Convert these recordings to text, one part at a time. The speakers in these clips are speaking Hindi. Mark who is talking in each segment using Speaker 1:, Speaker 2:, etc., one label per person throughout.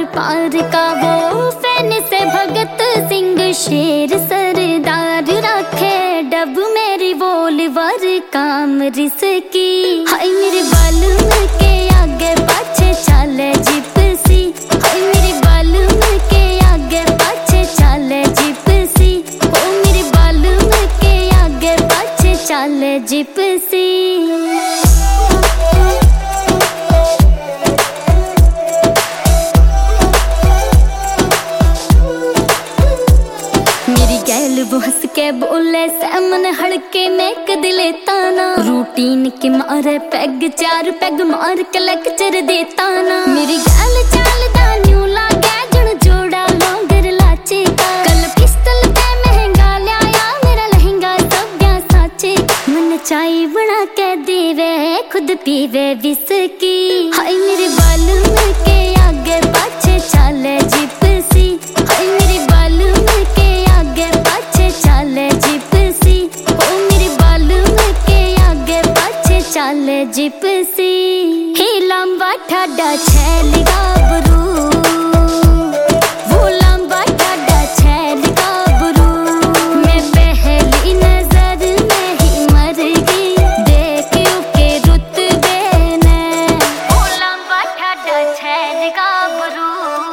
Speaker 1: पार का वो फैन से भगत सिंह शेर सरदार रखे डब मेरी वोल्वर काम रिसकी। हाय मेरे बालूम के आगे पाछे चले जिप्सी, हाय मेरे बालूम के आगे पाछे चले जिप्सी, ओ मेरे बालूम के आगे पाछे चले जिप्सी। वो हंस के बोले सैमन हड़के में कदिले ताना, रूटीन के मारे पैग चार पैग मार के लेक्चर देता ना। मेरी गल चाल दा न्यू लागे जण जोड़ा लोंगर लाचे का, कल पिस्टल पे महंगा लाया मेरा लहंगा सब्या साचे। मन चाय बना के देवे खुद पीवे विस्की, हाय मेरे बालूम के आगे पाछे चले जिप्सी, हाय मेरे बालूम के आगे पाछे चले जिप्सी, ओ मेरे बालूम के आगे पाछे चले जिप्सी। हे लंबा ठाडा छैल गाबरू, वो लंबा ठाडा छैल गाबरू, मैं पहली नजर में ही मर गई देख के रुतबे ने, वो लंबा ठाडा छैल गाबरू।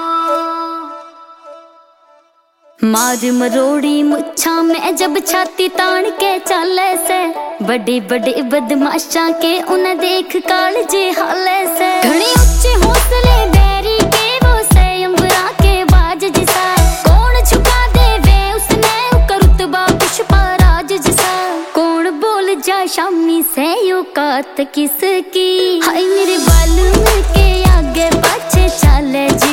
Speaker 1: मार मरोड़ी मुच्छा में जब छाती तान के चले से, बड़े बड़े बदमाशा के उन्हें देख कालजे हाले से। घने ऊंचे हौसले बैरी के वो से अंबरा के बाज जिसा, कौन झुका दे वे उसने उका रुतबा पुष्पा राज जिसा। कौन बोल जा शामी से औकात किसकी, हाय मेरे बालूम के आगे पाछे चले जी